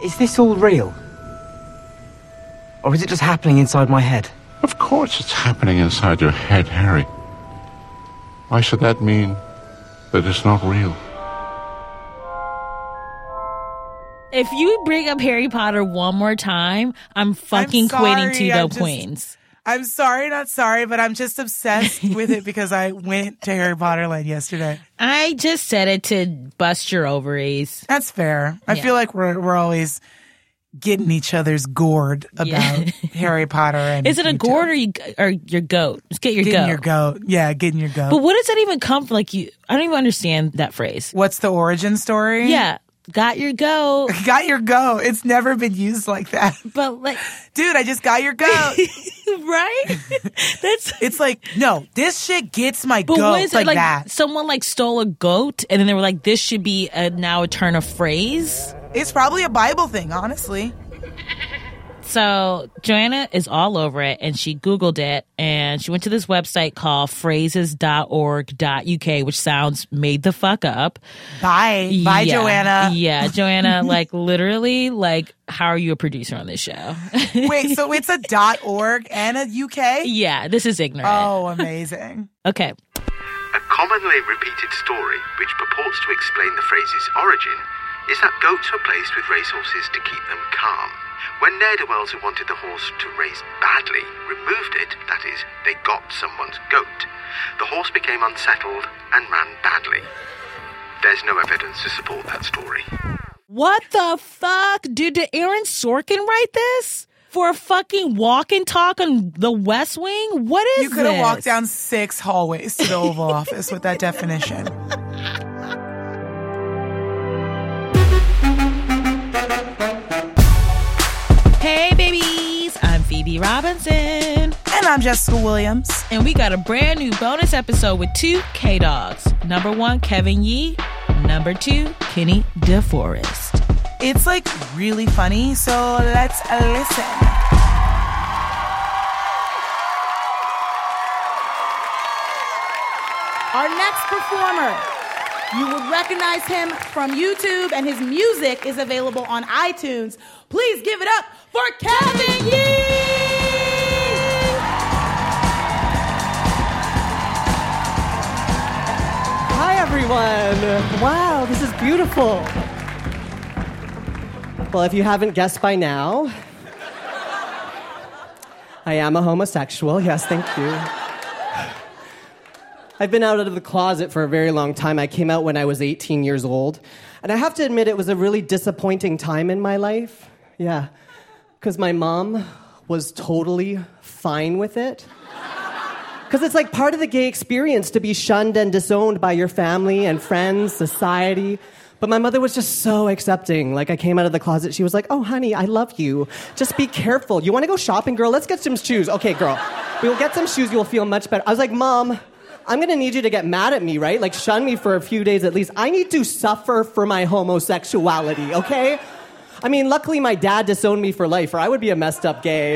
Is this all real? Or is it just happening inside my head? Of course it's happening inside your head, Harry. Why should that mean that it's not real? If you bring up Harry Potter one more time, I'm fucking quitting Two-Dope Queens. I'm sorry, not sorry, but I'm just obsessed with it because I went to Harry Potter Land yesterday. I just said it to bust your ovaries. That's fair. I feel like we're always getting each other's gourd about Harry Potter. And is it a gourd or your goat? Just get your getting goat. your goat. Yeah, getting your goat. But what does that even come from? Like I don't even understand that phrase. What's the origin story? Yeah. Got your goat. Got your goat. It's never been used like that. But like, dude, I just got your goat. Right? It's like, no, this shit gets my but goat what is it, like that. Someone like stole a goat and then they were like, this should be now a turn of phrase. It's probably a Bible thing, honestly. So Joanna is all over it, and she Googled it, and she went to this website called phrases.org.uk, which sounds made the fuck up. Bye, Joanna. Yeah, Joanna, like literally, like how are you a producer on this show? Wait, so it's a .org and a UK? Yeah, this is ignorant. Oh, amazing. Okay. A commonly repeated story which purports to explain the phrase's origin is that goats were placed with racehorses to keep them calm. When ne'er-do-wells who wanted the horse to race badly removed it, that is, they got someone's goat, the horse became unsettled and ran badly. There's no evidence to support that story. What the fuck? Dude, did Aaron Sorkin write this? For a fucking walk and talk on the West Wing? What is this? You could have walked down 6 hallways to the Oval Office with that definition. Hey, babies. I'm Phoebe Robinson. And I'm Jessica Williams. And we got a brand new bonus episode with 2 K-Dogs. Number 1, Kevin Yee. Number 2, Kenny DeForest. It's like really funny, so let's listen. Our next performer, you would recognize him from YouTube, and his music is available on iTunes. Please give it up for Kevin Yee! Hi, everyone. Wow, this is beautiful. Well, if you haven't guessed by now, I am a homosexual. Yes, thank you. I've been out of the closet for a very long time. I came out when I was 18 years old. And I have to admit, it was a really disappointing time in my life. Yeah. Because my mom was totally fine with it. Because it's like part of the gay experience to be shunned and disowned by your family and friends, society. But my mother was just so accepting. Like, I came out of the closet, she was like, oh, honey, I love you. Just be careful. You want to go shopping, girl? Let's get some shoes. Okay, girl. We'll get some shoes. You'll feel much better. I was like, Mom, I'm going to need you to get mad at me, right? Like, shun me for a few days at least. I need to suffer for my homosexuality, okay? I mean, luckily my dad disowned me for life, or I would be a messed up gay.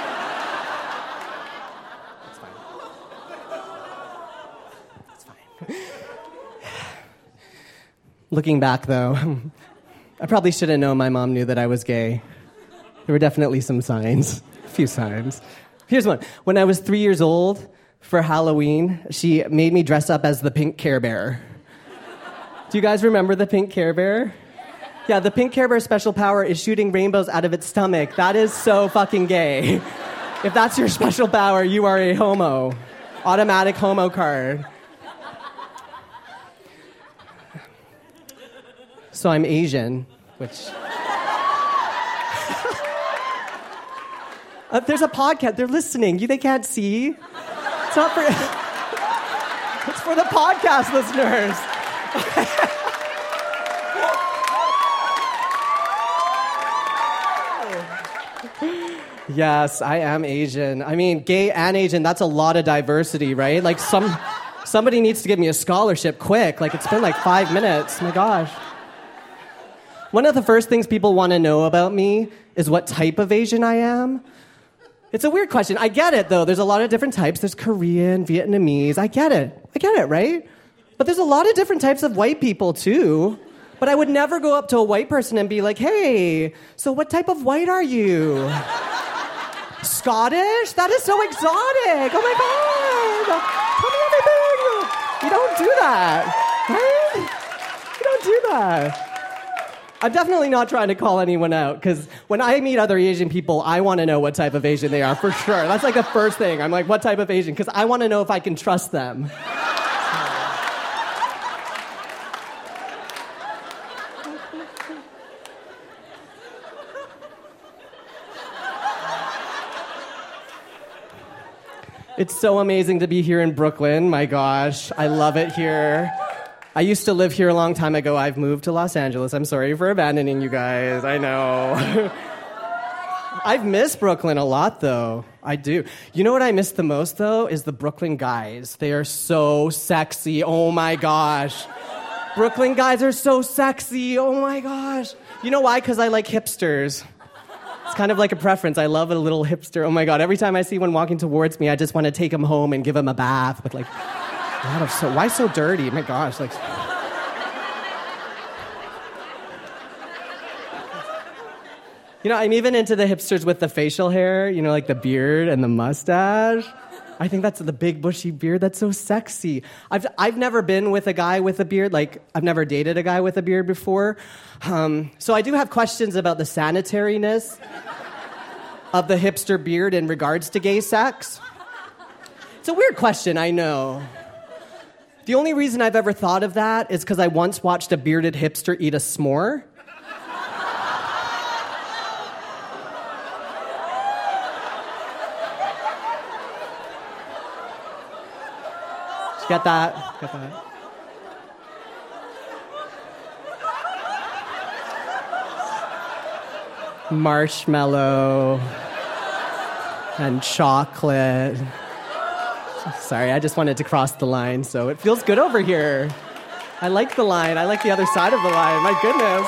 Looking back, though, I probably should have known my mom knew that I was gay. There were definitely some signs, a few signs. Here's one. When I was 3 years old, for Halloween, she made me dress up as the pink Care Bear. Do you guys remember the pink Care Bear? Yeah, the pink Care Bear's special power is shooting rainbows out of its stomach. That is so fucking gay. If that's your special power, you are a homo. Automatic homo card. So I'm Asian, which... there's a podcast. They're listening. They can't see. It's not for... It's for the podcast listeners. Yes, I am Asian. I mean, gay and Asian, that's a lot of diversity, right? Like, somebody needs to give me a scholarship quick. Like, it's been like 5 minutes. My gosh. One of the first things people want to know about me is what type of Asian I am. It's a weird question. I get it, though. There's a lot of different types. There's Korean, Vietnamese. I get it, right? But there's a lot of different types of white people, too. But I would never go up to a white person and be like, hey, so what type of white are you? Scottish? That is so exotic. Oh my God. Tell me everything. You don't do that, right? You don't do that. I'm definitely not trying to call anyone out, because when I meet other Asian people, I want to know what type of Asian they are, for sure. That's like the first thing. I'm like, what type of Asian? Because I want to know if I can trust them. It's so amazing to be here in Brooklyn. My gosh, I love it here. I used to live here a long time ago. I've moved to Los Angeles. I'm sorry for abandoning you guys. I know. I've missed Brooklyn a lot, though. I do. You know what I miss the most, though, is the Brooklyn guys. They are so sexy. Oh, my gosh. Brooklyn guys are so sexy. Oh, my gosh. You know why? Because I like hipsters. It's kind of like a preference. I love a little hipster. Oh, my God. Every time I see one walking towards me, I just want to take him home and give him a bath. But, like... why so dirty? My gosh, like... You know, I'm even into the hipsters with the facial hair, you know, like the beard and the mustache. I think that's the big bushy beard. That's so sexy. I've never been with a guy with a beard. Like, I've never dated a guy with a beard before. So I do have questions about the sanitariness of the hipster beard in regards to gay sex. It's a weird question, I know. The only reason I've ever thought of that is because I once watched a bearded hipster eat a s'more. Get that? Get that? Marshmallow and chocolate. Sorry, I just wanted to cross the line, so it feels good over here. I like the line. I like the other side of the line. My goodness.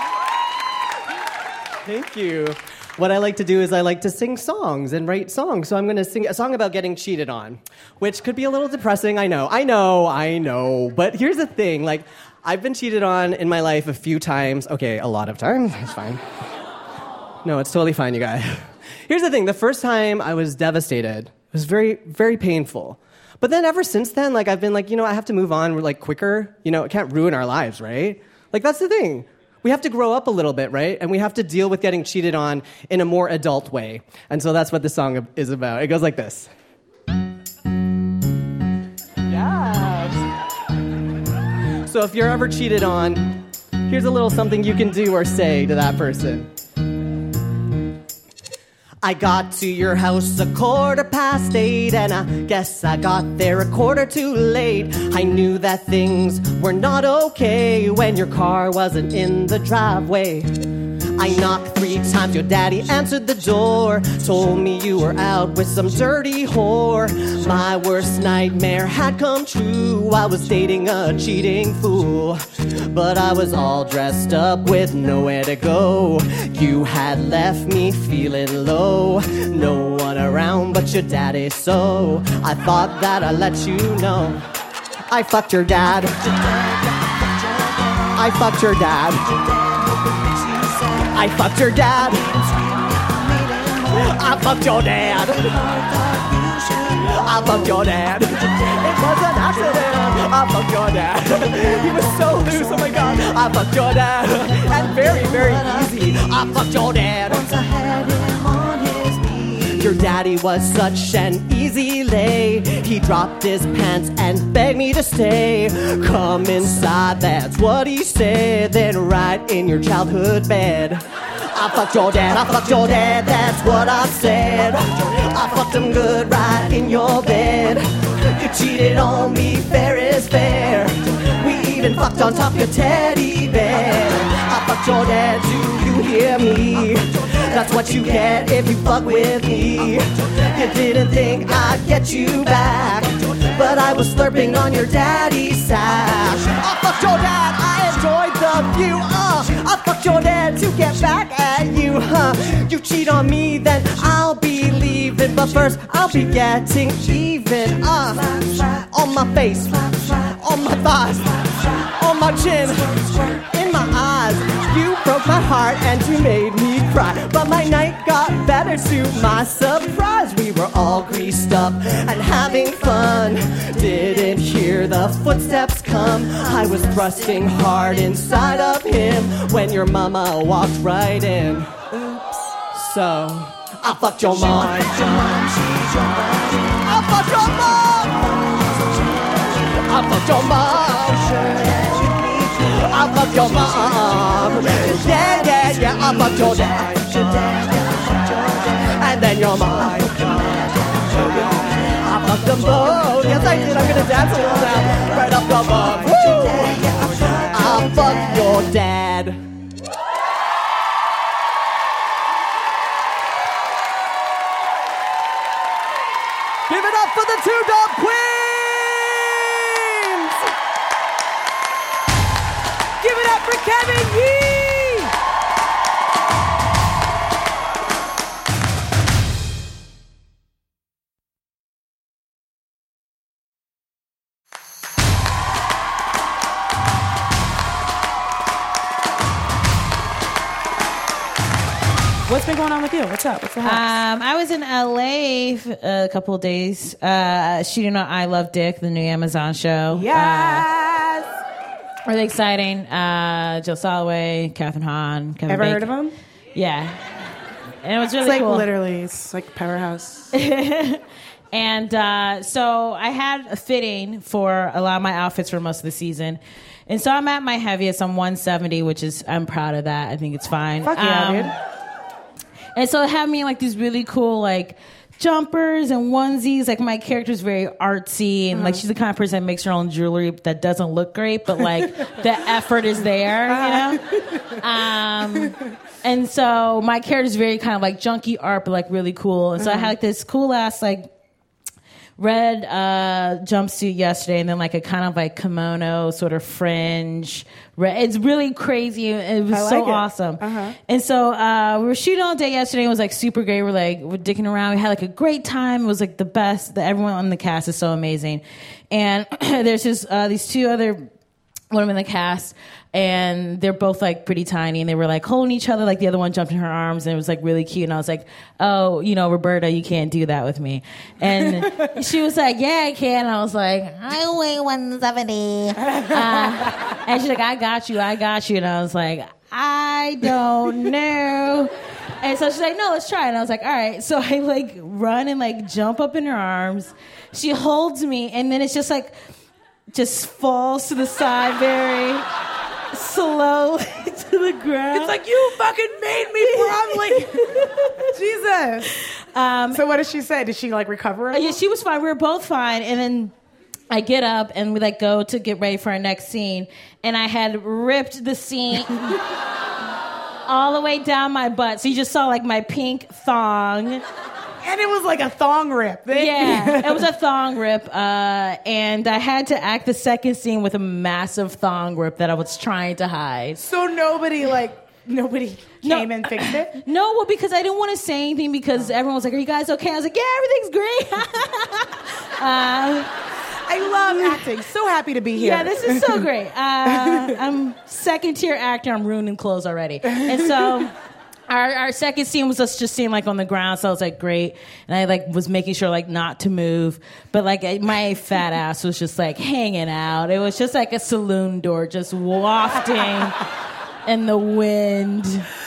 Thank you. What I like to do is I like to sing songs and write songs. So I'm going to sing a song about getting cheated on, which could be a little depressing. I know. But here's the thing. Like, I've been cheated on in my life a few times. Okay, a lot of times. It's fine. No, it's totally fine, you guys. Here's the thing. The first time I was devastated. It was very, very painful. But then ever since then, like, I've been like, I have to move on, like, quicker. It can't ruin our lives, right? Like, that's the thing. We have to grow up a little bit, right? And we have to deal with getting cheated on in a more adult way. And so that's what this song is about. It goes like this. Yes. So if you're ever cheated on, here's a little something you can do or say to that person. I got to your house 8:15, and I guess I got there 1/4 too late. I knew that things were not okay when your car wasn't in the driveway. I knocked 3 times, your daddy answered the door, told me you were out with some dirty whore. My worst nightmare had come true, I was dating a cheating fool. But I was all dressed up with nowhere to go. You had left me feeling low, no one around but your daddy, so I thought that I'd let you know. I fucked your dad. I fucked your dad. I fucked your dad. I fucked your dad. I fucked your dad. It was an accident. I fucked your dad. He was so loose, oh my God. I fucked your dad. And very, very easy. I fucked your dad. Once I had him on his knees. Your daddy was such an easy lay. He dropped his pants and begged me to stay. Come inside, that's what he said. Then right in your childhood bed. I fucked your dad, I fucked your dad, that's what I said. I fucked him good right in your bed. You cheated on me, fair is fair. We even fucked on top of your teddy bear. I fucked your dad, do you hear me? That's what you get if you fuck with me. You didn't think I'd get you back, but I was slurping on your daddy's sash. I fucked your dad, I enjoyed the view. I fucked your dad to get back at you. You cheat on me, then I'll be leaving. But first, I'll be getting even. On my face, on my thighs, on my chin, in my my eyes. You broke my heart and you made me cry. But my night got better to my surprise. We were all greased up and having fun. Didn't hear the footsteps come. I was thrusting hard inside of him when your mama walked right in. Oops. So I fucked your mom. I fucked your mom. I fucked your mom. I fucked your mom. Yeah, yeah, yeah. I fucked your dad. And then your mom. I fucked them both. Yes, I did. I'm gonna dance a little now. Right up the bum. I fucked your dad. Give it up for the Two Dog Queens! Give it up for Kevin Yee! What's been going on with you? What's up? What's the house? I was in LA a couple of days shooting on I Love Dick, the new Amazon show. Yes! Really exciting. Jill Soloway, Kathryn Hahn, Kevin Ever Bacon. heard of him? Yeah. And it was really It's like cool. literally, it's like Powerhouse. And so I had a fitting for a lot of my outfits for most of the season. And so I'm at my heaviest. I'm 170, which is, I'm proud of that. I think it's fine. Fuck yeah, dude. And so it had me in like these really cool like jumpers and onesies. Like my character's very artsy and like she's the kind of person that makes her own jewelry that doesn't look great, but like the effort is there, you know? And so my character's very kind of like junky art, but like really cool. And so I had like this cool ass like red jumpsuit yesterday, and then like a kind of like kimono sort of fringe. It's really crazy. It was so awesome. And so we were shooting all day yesterday. It was like super great. We're dicking around. We had like a great time. It was like the best. Everyone on the cast is so amazing. And there's just these two other women in the cast, and they're both like pretty tiny, and they were like holding each other, like the other one jumped in her arms, and it was like really cute. And I was like, oh, you know, Roberta, you can't do that with me. And she was like, yeah, I can. And I was like, I weigh 170. And she's like, I got you. And I was like, I don't know. And so she's like, no, let's try. And I was like, all right. So I like run and like jump up in her arms. She holds me, and then it's just like just falls to the side very slowly to the ground. It's like, you fucking made me, bro. I'm like, Jesus. So what did she say? Did she like recover? Yeah, she was fine. We were both fine. And then I get up and we like go to get ready for our next scene. And I had ripped the scene all the way down my butt. So you just saw like my pink thong. And it was like a thong rip. Yeah, it was a thong rip. And I had to act the second scene with a massive thong rip that I was trying to hide. So nobody came and fixed it? No, well, because I didn't want to say anything because everyone was like, are you guys okay? I was like, yeah, everything's great. I love acting. So happy to be here. Yeah, this is so great. I'm second-tier actor. I'm ruining clothes already. And so our second scene was us just sitting like on the ground, so I was like, great. And I like was making sure like not to move, but like my fat ass was just like hanging out. It was just like a saloon door just wafting in the wind.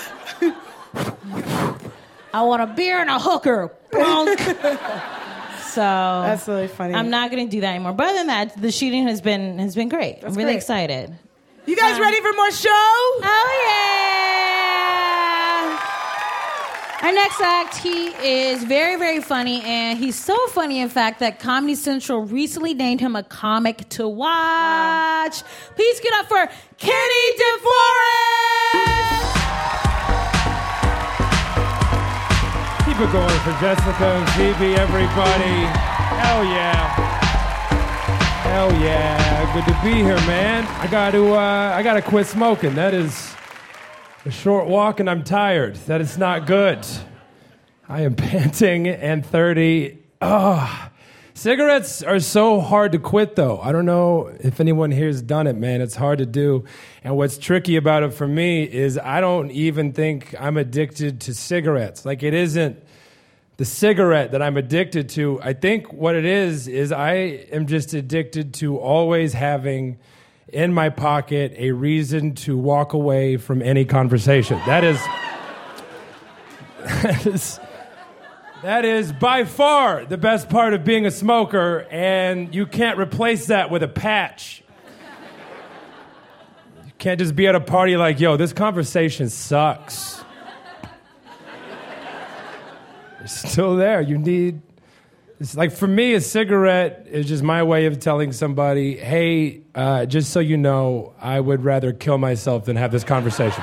I want a beer and a hooker. Bonk. So that's really funny. I'm not going to do that anymore. But other than that, the shooting has been great. I'm really excited. You guys ready for more show? Oh yeah! Our next act, he is very, very funny, and he's so funny, in fact, that Comedy Central recently named him a comic to watch. Wow. Please get up for Kenny DeForest! Keep it going for Jessica and Phoebe, everybody. Hell yeah. Hell yeah. Good to be here, man. I gotta quit smoking. That is a short walk and I'm tired. That is not good. I am panting and 30. Cigarettes are so hard to quit, though. I don't know if anyone here has done it, man. It's hard to do. And what's tricky about it for me is I don't even think I'm addicted to cigarettes. Like, it isn't the cigarette that I'm addicted to. I think what it is I am just addicted to always having in my pocket a reason to walk away from any conversation. That is by far the best part of being a smoker, and you can't replace that with a patch. You can't just be at a party like, yo, this conversation sucks. It's still there. It's like, for me, a cigarette is just my way of telling somebody, hey, just so you know, I would rather kill myself than have this conversation.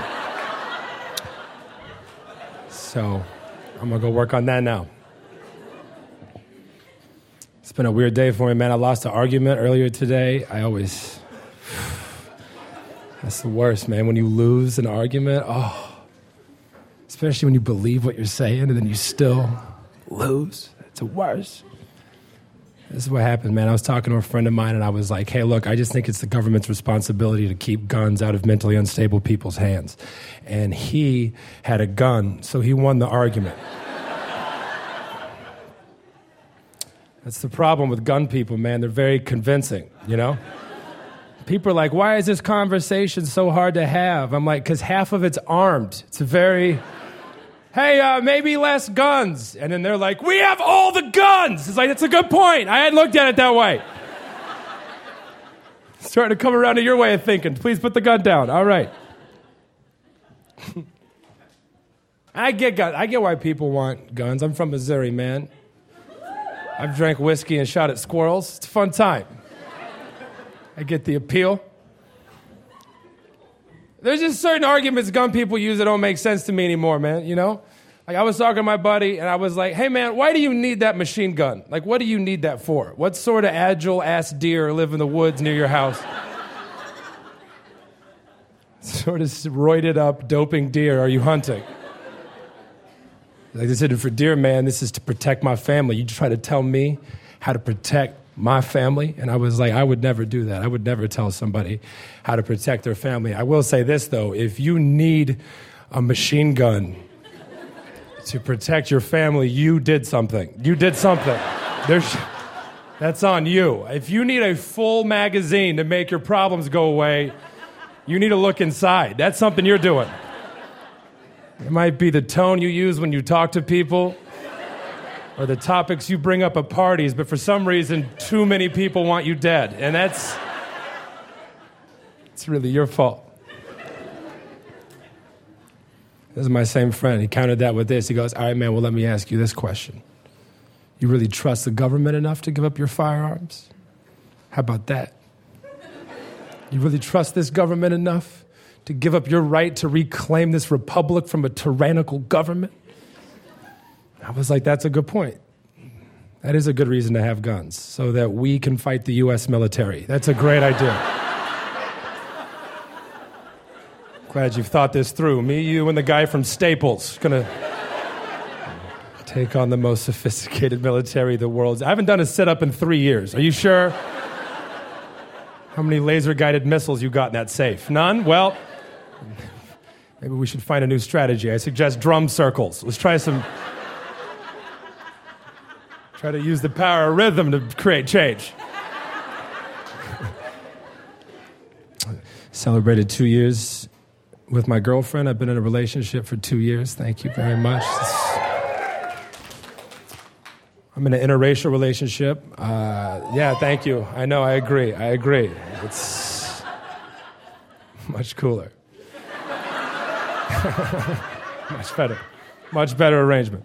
So I'm going to go work on that now. It's been a weird day for me, man. I lost an argument earlier today. That's the worst, man. When you lose an argument, especially when you believe what you're saying and then you still lose. It's the worst. This is what happened, man. I was talking to a friend of mine and I was like, hey, look, I just think it's the government's responsibility to keep guns out of mentally unstable people's hands. And he had a gun, so he won the argument. That's the problem with gun people, man. They're very convincing, you know? People are like, why is this conversation so hard to have? I'm like, because half of it's armed. It's a very... hey, maybe less guns. And then they're like, we have all the guns. It's like, that's a good point. I hadn't looked at it that way. Starting to come around to your way of thinking. Please put the gun down. All right. I get guns. I get why people want guns. I'm from Missouri, man. I've drank whiskey and shot at squirrels. It's a fun time. I get the appeal. There's just certain arguments gun people use that don't make sense to me anymore, man, you know? Like, I was talking to my buddy, and I was like, hey, man, why do you need that machine gun? Like, what do you need that for? What sort of agile-ass deer live in the woods near your house? Sort of roided-up, doping deer are you hunting? Like, this isn't for deer, man. This is to protect my family. You try to tell me how to protect my family? And I was like, I would never do that. I would never tell somebody how to protect their family. I will say this, though. If you need a machine gun to protect your family, you did something. You did something. That's on you. If you need a full magazine to make your problems go away, you need to look inside. That's something you're doing. It might be the tone you use when you talk to people, or the topics you bring up at parties, but for some reason, too many people want you dead. And it's really your fault. This is my same friend. He countered that with this. He goes, all right, man, well, let me ask you this question. You really trust the government enough to give up your firearms? How about that? You really trust this government enough to give up your right to reclaim this republic from a tyrannical government? I was like, that's a good point. That is a good reason to have guns, so that we can fight the U.S. military. That's a great idea. Glad you've thought this through. Me, you, and the guy from Staples gonna take on the most sophisticated military the world's. I haven't done a sit-up in 3 years. Are you sure? How many laser-guided missiles you got in that safe? None? Well, maybe we should find a new strategy. I suggest drum circles. Let's try to use the power of rhythm to create change. Celebrated 2 years with my girlfriend. I've been in a relationship for 2 years. Thank you very much. I'm in an interracial relationship. Yeah, thank you. I know, I agree. It's much cooler. Much better arrangement.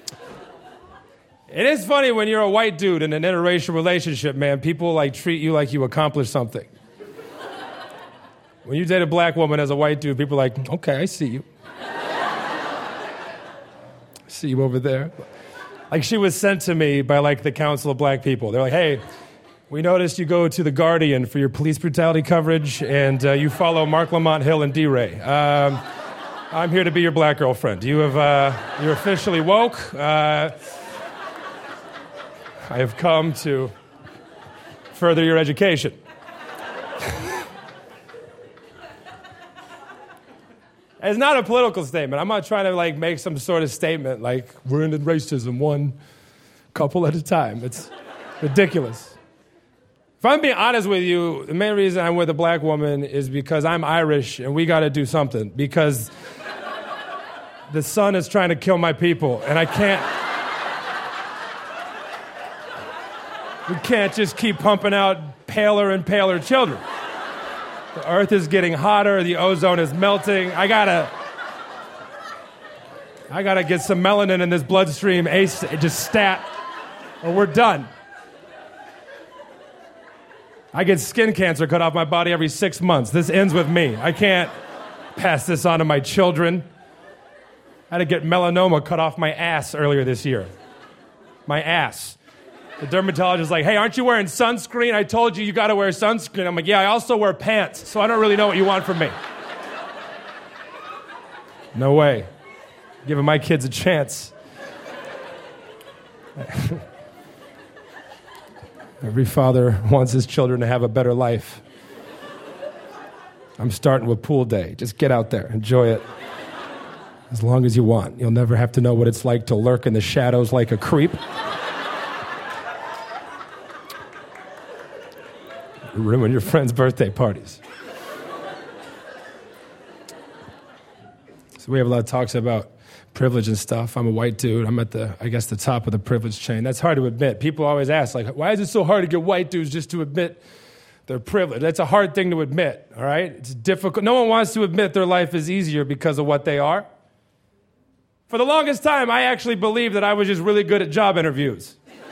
It is funny when you're a white dude in an interracial relationship, man. People like treat you like you accomplished something. When you date a black woman as a white dude, people are like, okay, I see you. I see you over there. Like, she was sent to me by, like, the Council of Black People. They're like, hey, we noticed you go to The Guardian for your police brutality coverage, and you follow Mark Lamont Hill and D-Ray. I'm here to be your black girlfriend. You're officially woke. I have come to further your education. It's not a political statement. I'm not trying to like make some sort of statement like we're ending racism one couple at a time. It's ridiculous. If I'm being honest with you, the main reason I'm with a black woman is because I'm Irish and we got to do something because the sun is trying to kill my people and I can't. We can't just keep pumping out paler and paler children. The earth is getting hotter, the ozone is melting. I gotta get some melanin in this bloodstream, just stat, or we're done. I get skin cancer cut off my body every 6 months. This ends with me. I can't pass this on to my children. I had to get melanoma cut off my ass earlier this year. My ass. The dermatologist is like, hey, aren't you wearing sunscreen? I told you got to wear sunscreen. I'm like, yeah, I also wear pants, so I don't really know what you want from me. No way. Giving my kids a chance. Every father wants his children to have a better life. I'm starting with pool day. Just get out there. Enjoy it. As long as you want. You'll never have to know what it's like to lurk in the shadows like a creep. Ruin your friends' birthday parties. So we have a lot of talks about privilege and stuff. I'm a white dude. I'm at the top of the privilege chain. That's hard to admit. People always ask, like, why is it so hard to get white dudes just to admit their privilege? That's a hard thing to admit, all right? It's difficult. No one wants to admit their life is easier because of what they are. For the longest time, I actually believed that I was just really good at job interviews.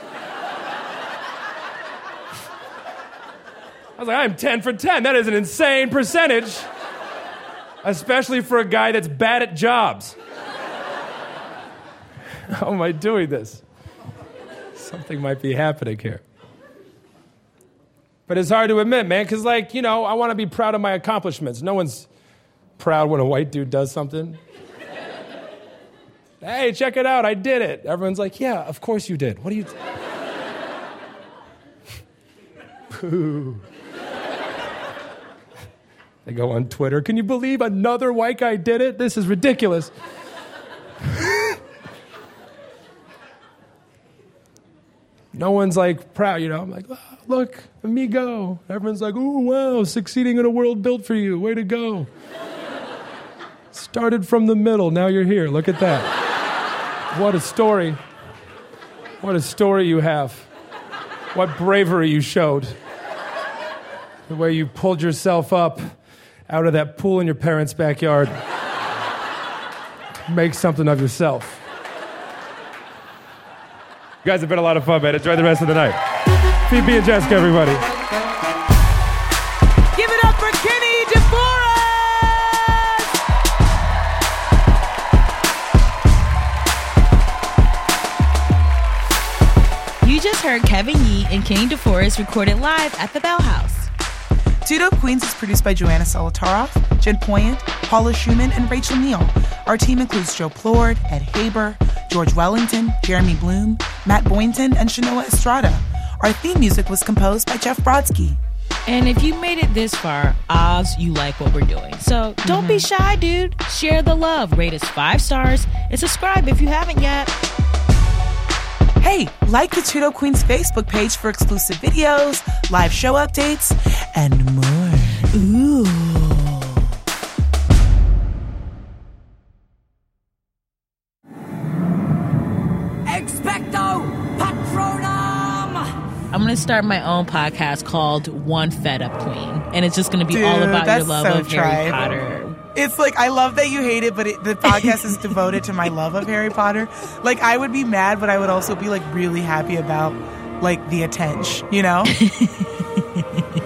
I was like, I'm 10 for 10. That is an insane percentage, especially for a guy that's bad at jobs. How am I doing this? Something might be happening here. But it's hard to admit, man, because, like, you know, I want to be proud of my accomplishments. No one's proud when a white dude does something. Hey, check it out, I did it. Everyone's like, yeah, of course you did. What do you... Boo. They go on Twitter, can you believe another white guy did it? This is ridiculous. No one's like proud, you know. I'm like, oh, look, amigo. Everyone's like, oh, wow, succeeding in a world built for you. Way to go. Started from the middle, now you're here. Look at that. What a story. What a story you have. What bravery you showed. The way you pulled yourself up out of that pool in your parents' backyard. Make something of yourself. You guys have been a lot of fun, man. Enjoy the rest of the night. Phoebe and Jessica, everybody. Give it up for Kenny DeForest! You just heard Kevin Yee and Kenny DeForest recorded live at the Bell House. Two Dope Queens is produced by Joanna Solotaroff, Jen Poyant, Paula Schumann, and Rachel Neal. Our team includes Joe Plord, Ed Haber, George Wellington, Jeremy Bloom, Matt Boynton, and Shanoa Estrada. Our theme music was composed by Jeff Brodsky. And if you made it this far, odds you like what we're doing. So don't be shy, dude. Share the love. Rate us 5 stars and subscribe if you haven't yet. Hey, like the Two Dope Queens Facebook page for exclusive videos, live show updates, and more. Ooh. Expecto Patronum! I'm going to start my own podcast called One Fed Up Queen. And it's just going to be all about your love of Harry Potter. It's like, I love that you hate it, but the podcast is devoted to my love of Harry Potter. Like, I would be mad, but I would also be, like, really happy about, like, the attention, you know?